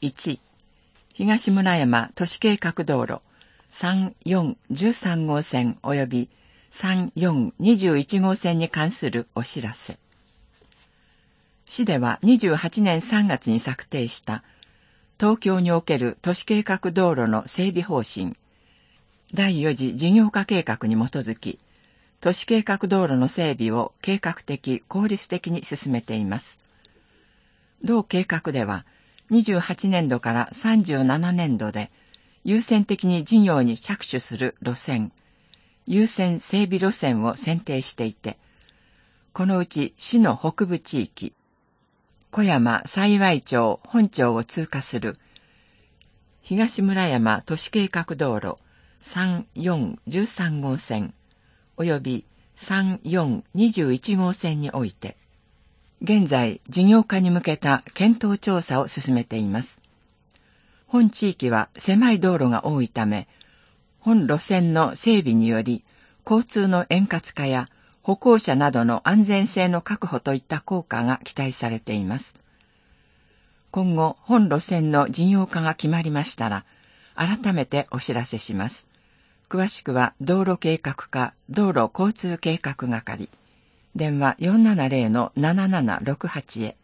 1、東村山都市計画道路3413号線及び3421号線に関するお知らせ。市では28年3月に策定した東京における都市計画道路の整備方針第4次事業化計画に基づき、都市計画道路の整備を計画的・効率的に進めています。同計画では、28年度から37年度で、優先的に事業に着手する路線、優先整備路線を選定していて、このうち市の北部地域、小山幸町本町を通過する東村山都市計画道路3413号線及び3421号線において、現在事業化に向けた検討調査を進めています。本地域は狭い道路が多いため、本路線の整備により交通の円滑化や歩行者などの安全性の確保といった効果が期待されています。今後、本路線の事業化が決まりましたら、改めてお知らせします。詳しくは道路計画課道路交通計画係、電話470-7768へ。